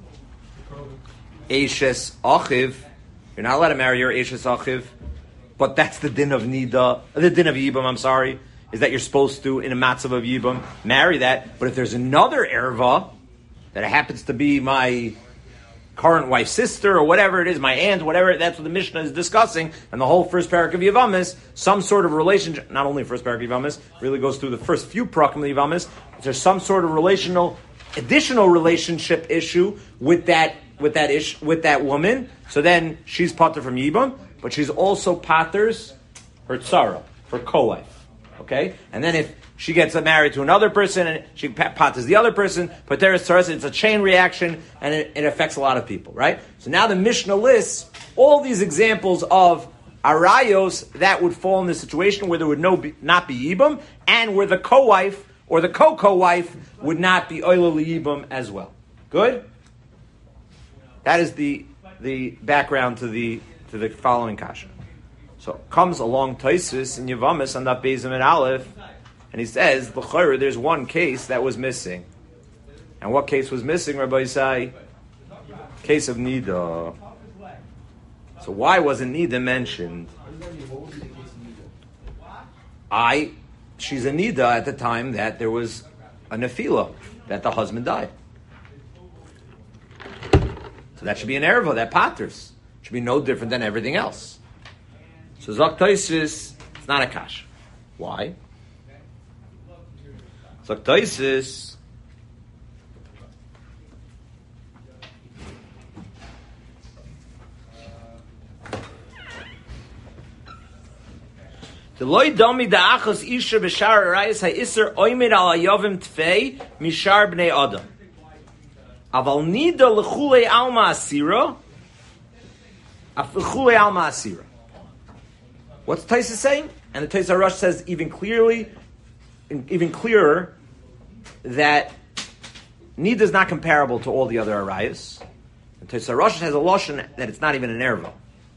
Eishes Achiv. You're not allowed to marry your Eishes Achiv, but that's the din of Nida, the din of Yibam, I'm sorry, is that you're supposed to, in a matzav of Yibam, marry that. But if there's another erva, that happens to be my current wife's sister, or whatever it is, my aunt, whatever, that's what the Mishnah is discussing, and the whole first parak of Yevamis, some sort of relationship, not only first parak of Yevamis, really goes through the first few prakim of Yevamis, there's some sort of relational, additional relationship issue with that with that ish, with that woman, so then she's pater from Yibam, but she's also paters her tzara, her co-wife. Okay? And then if she gets married to another person and she paters the other person, pateres tzara, it's a chain reaction and it, it affects a lot of people, right? So now the Mishnah lists all these examples of arayos that would fall in the situation where there would no be, not be Yibam, and where the co-wife or the co-co-wife would not be oila liyibam as well. Good? That is the the background to the to the following kasha. So comes along Taisus in Yevamis on that Bezim and Aleph, and he says, l'chayr, there's one case that was missing. And what case was missing, Rabbi Isai? Case of Nida. So why wasn't Nida mentioned? I, she's a Nida at the time that there was a Nefila, that the husband died. So that should be an erva, that paters. Should be no different than everything else. So Zok Taisis, it's not a kash. Why? Zok Taisis, the Deloy domi da'achos isha b'shar arayis ha'isser oimid al hayovim tfei mishar b'nei adam. Aval nida l'chulei alma asira, l'chulei alma asira. What's Taisa saying? And the Taisa Rosh says even clearly, even clearer, that nida is not comparable to all the other arayis. And Taisa Rosh has a lashon that it's not even an erva,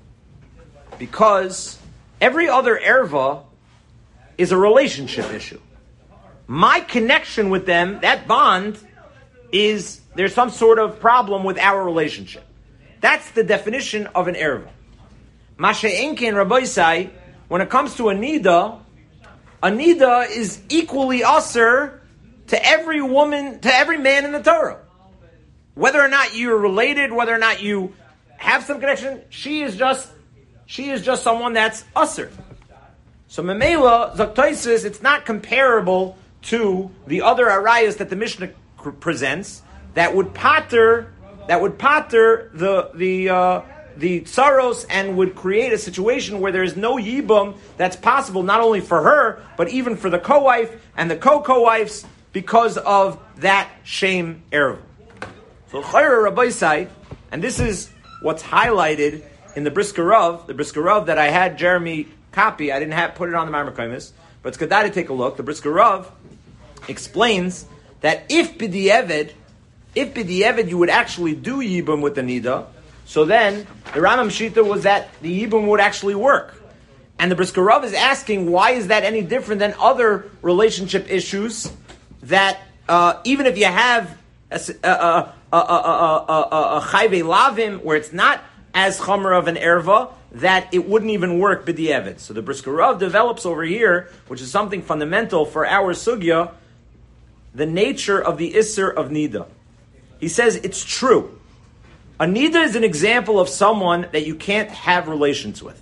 because every other erva is a relationship issue. My connection with them, that bond, is there's some sort of problem with our relationship. That's the definition of an erva. Mashe Enkin Rabbi, when it comes to a nida, a nida is equally usher to every woman, to every man in the Torah. Whether or not you're related, whether or not you have some connection, she is just she is just someone that's usher. So Memela, Zaktaisis, it's not comparable to the other arayas that the Mishnah cr- presents that would pater that would pater the the uh, the tsaros and would create a situation where there is no yibum that's possible not only for her but even for the co-wife and the co-co-wives because of that shame erva. So Chayra Rabbi Sai, and this is what's highlighted in the Brisker Rav, the Brisker Rav that I had Jeremy copy. I didn't have put it on the Marmar Kaimis, but it's good to take a look. The Brisker Rav explains that if b'di'evid, if b'di'evid you would actually do yibum with the nida, so then the Rambam Shita was that the yibum would actually work. And the Brisker Rav is asking, why is that any different than other relationship issues that uh, even if you have a a a a, a, a, a chayvei lavim where it's not as chomer of an erva, that it wouldn't even work b'di'evid. So the Brisker Rav develops over here, which is something fundamental for our sugya, the nature of the isser of nida. He says it's true. A nida is an example of someone that you can't have relations with.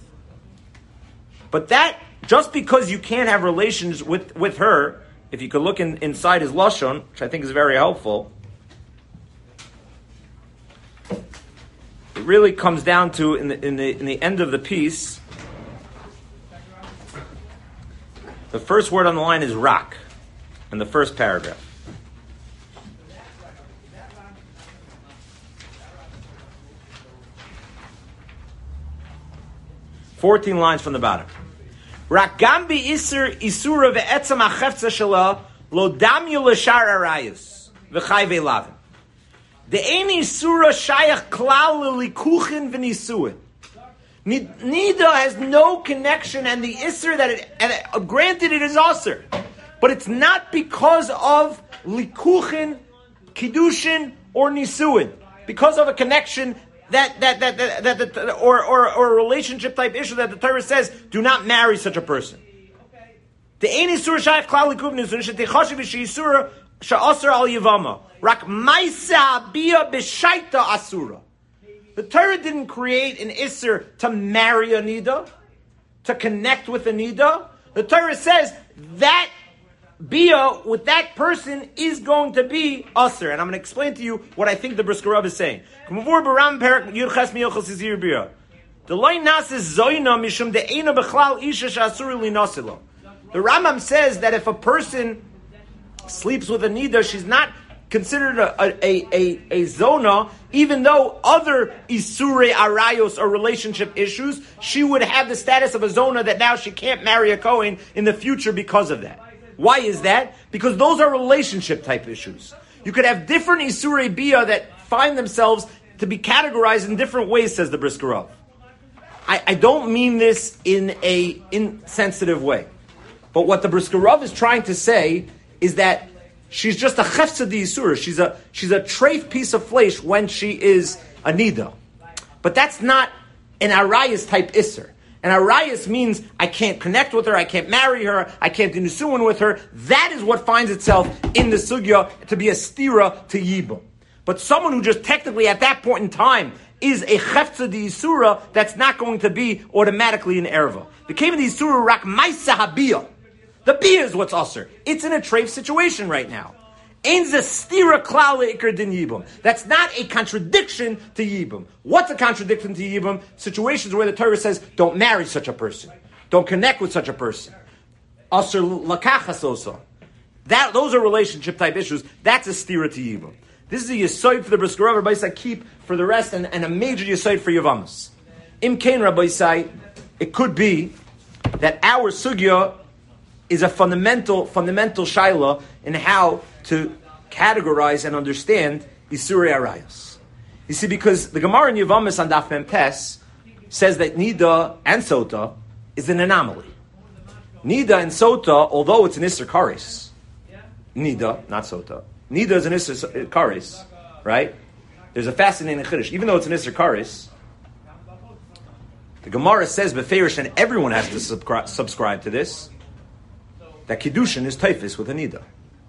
But that, just because you can't have relations with, with her, if you could look in, inside his lashon, which I think is very helpful, it really comes down to, in the, in the, in the end of the piece, the first word on the line is rak, in the first paragraph. Fourteen lines from the bottom. Rak gambi isur isura ve'etzam achefza shela lo damyu l'shar arayus v'chai ve'lavim. De'eni isura shayach klal l'likuchin v'nisuin. Nida has no connection, and the isur that it, and it, granted it is asur, but it's not because of likuchin, kiddushin, or nisuin, because of a connection that that that that, that, that or, or or a relationship type issue that the Torah says do not marry such a person. The ein isur shayach klal likuv nisuin shetechashiv sheisura sha'asur al yivama rak ma'isa bia b'shaita asura. The Torah didn't create an isur to marry a nida, to connect with a nida. The Torah says that bia with that person is going to be usher, and I'm going to explain to you what I think the Brisker Rav is saying. The Rambam says that if a person sleeps with a nida, she's not considered a, a, a, a zona, even though other isure arayos or relationship issues, she would have the status of a zona that now she can't marry a Kohen in the future because of that. Why is that? Because those are relationship type issues. You could have different Isurei Bia that find themselves to be categorized in different ways, says the Brisker Rav. I, I don't mean this in a insensitive way. But what the Brisker Rav is trying to say is that she's just a chefza di Isura. She's a, she's a treif piece of flesh when she is a nida. But that's not an arayas type Isser. And arayas means I can't connect with her, I can't marry her, I can't do nisuin with her. That is what finds itself in the sugya to be a stira to yibum. But someone who just technically at that point in time is a chefza di isura, that's not going to be automatically an erva. The came of the isura rak maisa habiyah. The biyah is what's usher. It's in a treif situation right now. Ain't a stira klal le'ikr din yibum. That's not a contradiction to yibum. What's a contradiction to yibum? Situations where the Torah says, don't marry such a person. don't connect with such a person. Asr lakachas also. That, those are relationship type issues. That's a stira to Yibam. This is a yisoid for the Brisker Rav, Rabbi Yisai keep for the rest, and, and a major yisoid for Yavamas. Im Kain Rabbi Yisai, it could be that our sugya is a fundamental, fundamental shaila in how to categorize and understand Isurei Arayos. You see, because the Gemara in Yavamas on Daf Mem Tes says that Nida and Sota is an anomaly. Nida and Sota, although it's an Isser Karis, Nida, not Sota. Nida is an Isser Karis, right? There's a fascinating chiddush. Even though it's an Isser Karis, the Gemara says Beferish, and everyone has to subscri- subscribe to this, that Kiddushin is Taifis with a Nida.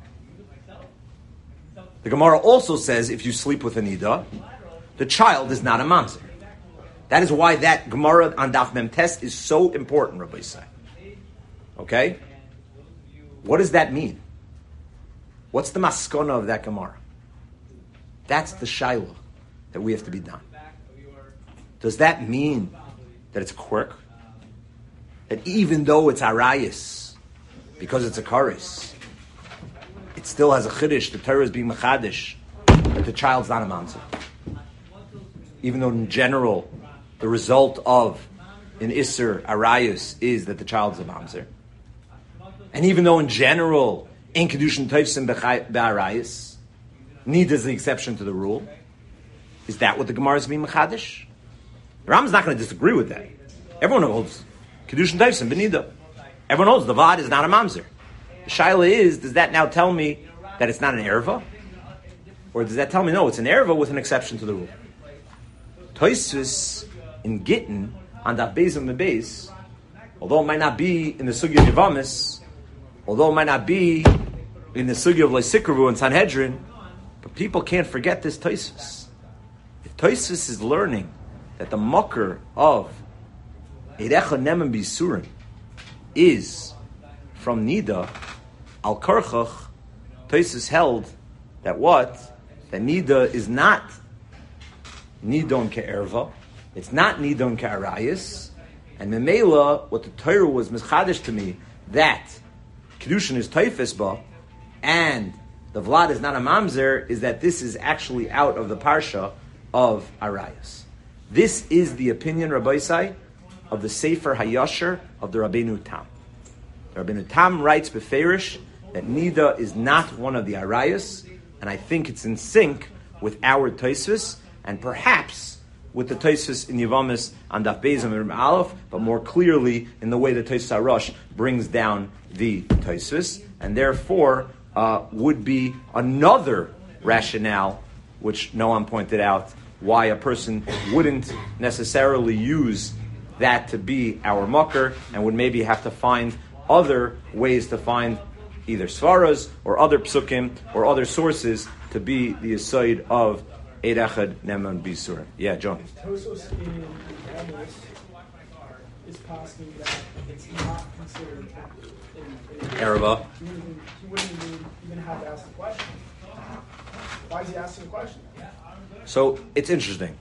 The Gemara also says if you sleep with a Nida, the child is not a mamzer. That is why that Gemara on Daf Mem Tes is so important, Rabbi Yisai. Okay? What does that mean? What's the maskona of that Gemara? That's the shaila that we have to be done. Does that mean that it's a quirk? That even though it's arayis, because it's a karis, it still has a chiddush, the Torah is being mechadish, that the child's not a mamzer. Even though in general, the result of an isser arayis is that the child is a mamzer. And even though in general, in Kedushin Teifsim Be'arayis, Nida is the exception to the rule. Is that what the Gemara is being Mechadish? The Ram is not going to disagree with that. Everyone holds Kedushin Teifsim Be'nida. Everyone holds the Vlad is not a mamzer. The Shaila is, does that now tell me that it's not an erva? Or does that tell me, no, it's an erva with an exception to the rule? Toisvis in Gittin, on that Beis and the Beis, although it might not be in the Sugi of Yavamis, although it might not be in the Sugi of Lysikravu and Sanhedrin, but people can't forget this Tosfos. If Tosfos is learning that the mucker of Eirecha Nemen Bisurim is from Nida, Al Karchach, Tosfos held that what? That Nida is not Nidon Ke'erva, it's not Nidon Ke'arayis, and Memela, what the Torah was Mizchadish to me, that Kedushin is Taifis ba, and the Vlad is not a mamzer, is that this is actually out of the parsha of Arayas. This is the opinion, Rabbi Yisai, of the Sefer Hayasher of the Rabbeinu Tam. The Rabbeinu Tam writes Beferish that Nida is not one of the Arayas, and I think it's in sync with our Tosfos, and perhaps with the Tosfos in Yavamis on Daf Beis and Aleph, but more clearly in the way that Tosfos HaRosh brings down the Tosfos, and therefore uh, would be another rationale, which Noam pointed out, why a person wouldn't necessarily use that to be our mucker, and would maybe have to find other ways to find either svaras or other psukim or other sources to be the aside of Eid Echad Neman Bisur. Yeah, John. Tosos in Amos is possible that it's not considered Ereva. He wouldn't, even, he wouldn't even, even have to ask the question. Why is he asking the question? So it's interesting.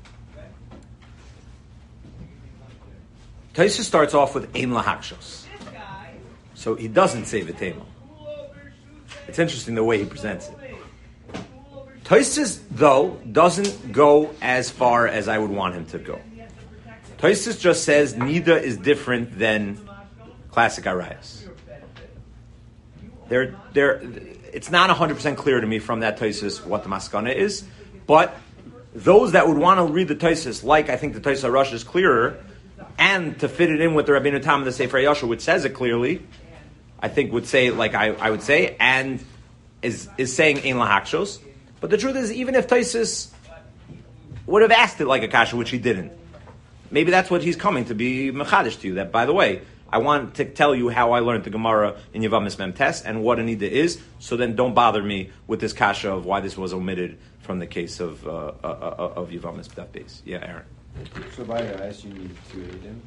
Taisa starts off with Ein Lahakshos. So he doesn't say V'tema. It's interesting the way he presents it. Tosfos, though, doesn't go as far as I would want him to go. Tosfos just says Nida is different than classic Arayas. There, there, it's not one hundred percent clear to me from that Tosfos what the Maskana is, but those that would want to read the Tosfos, like I think the Tosfos HaRosh is clearer, and to fit it in with the Rabbeinu Tam and the Sefer Yashar, which says it clearly, I think would say, like I, I would say, and is is saying Ein Lahakshos. But the truth is, even if Tosfos would have asked it like a kasha, which he didn't, maybe that's what he's coming to be mechadish to you. That, by the way, I want to tell you how I learned the Gemara in Yavamis Mem Tes and what a nida is. So then, don't bother me with this kasha of why this was omitted from the case of uh, uh, uh, of Yavamis Daf Beis. Yeah, Aaron. So by Arayis, you need two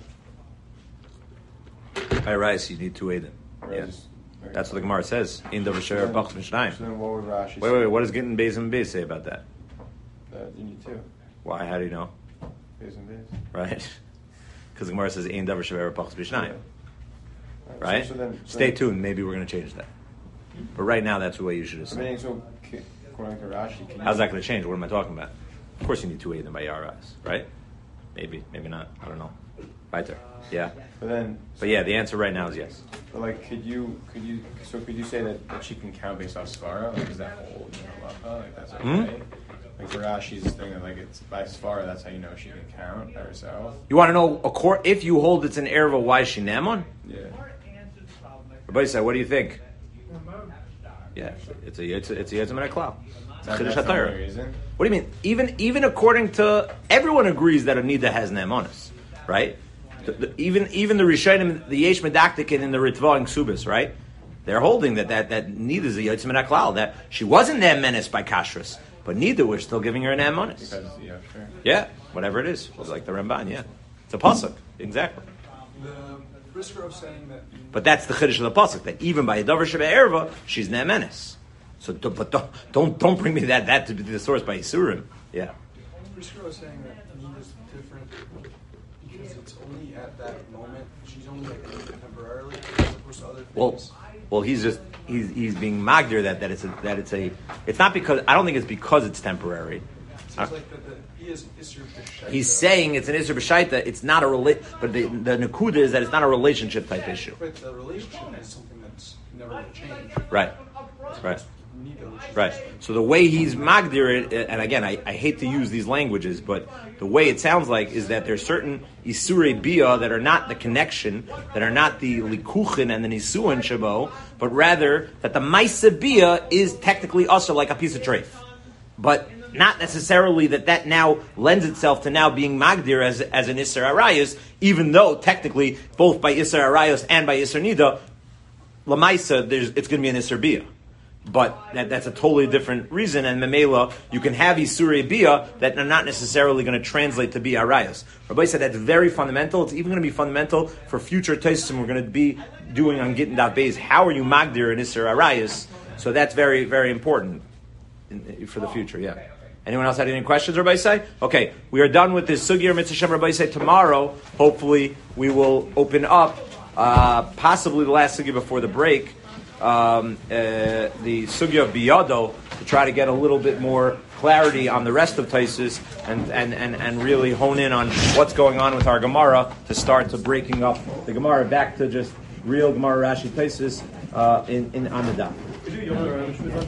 Eidim. By Arayis, you need two Eidim. Yes. That's what the Gemara says. In the Vasher Bachs Mishnayim. So then what would Rashi Wait, wait, wait. What does Gittin Beis and Beis say about that? Uh, you need two. Why? How do you know? Beis and Beis. Right? Because the Gemara says Ein Davar Shaver Bachs Mishnayim. right? So, so then, so Stay then, tuned. Maybe we're going to change that. But right now, that's the way you should I assume. mean, so c- according to Rashi, can How's you, that going to change? What am I talking about? Of course, you need two eidim by yaras, right? Maybe, maybe not. I don't know. Weiter. Yeah. But then, But yeah, the answer right now is yes. but like, could you, could you, so could you say that, that she can count based off svara? Like, is that whole, you know, halacha? Like, that's okay? Hmm? Like, for Rashi's thing, that, like, it's by svara, that's how you know she can count by herself? You want to know a cor- if you hold it's an erva, why is she namon? Yeah. Everybody say, what do you think? Yeah, it's a it's a it's a yetzim klal. That, Chiddush that's the only HaTorah. reason? What do you mean? Even even according to everyone agrees that a nida has nemonis, right? The, the, even even the Rishonim, the Yesh Medaktikin in the Ritva and Ksubis, right? They're holding that that that nida is a yetzim klal, that she wasn't nemonis by kashrus, but neither we're still giving her an nemonis. Because, yeah, sure. Yeah, whatever it is, like the Ramban. Yeah, it's a pasuk, exactly. The Brisker of saying that. But that's the chiddush of the pasuk, that even by a davar sheba erva, she's nemenis. So, do- but don't, don't don't bring me that that to be the source by Yisurim. Yeah. Brisker was saying that need is different because it's only at that moment. She's only like temporarily as opposed to other things. Well, well, he's just he's he's being magdir that that it's a that it's a it's not because I don't think it's because it's temporary. It seems like that the he is Isser B'Shaita. He's saying it's an isur b'shaita. It's not a rela- but the the nakuda is that it's not a relationship type issue. But the relationship is something that's never going to change. Right. Right. Neither, which is- Right. So the way he's magdir it, and again, I, I hate to use these languages, but the way it sounds like is that there's certain isurei bia that are not the connection, that are not the likuchin and the nisuin shabo, but rather that the maisa bia is technically also like a piece of treif, but not necessarily that that now lends itself to now being magdir as as an isser arayos, even though technically both by isser arayos and by isser nida, lamaisa there's it's going to be an isser bia. But that, that's a totally different reason, and memela, you can have isurei bia that are not necessarily going to translate to be arayos. Rabbi said that's very fundamental. It's even going to be fundamental for future taisim we're going to be doing on Gittin Daf Beis. How are you magdir and isur arayos? So that's very, very important in, for the future. Yeah. Anyone else had any questions, Rabbi say? Okay, we are done with this sugya mitzvah Shem Rabbi say tomorrow. Hopefully, we will open up uh, possibly the last sugya before the break. Um, uh, the sugya of biyado, to try to get a little bit more clarity on the rest of Taisus and, and, and, and really hone in on what's going on with our Gemara to start to breaking up the Gemara back to just real Gemara Rashi Taisus uh, in, in on the daf.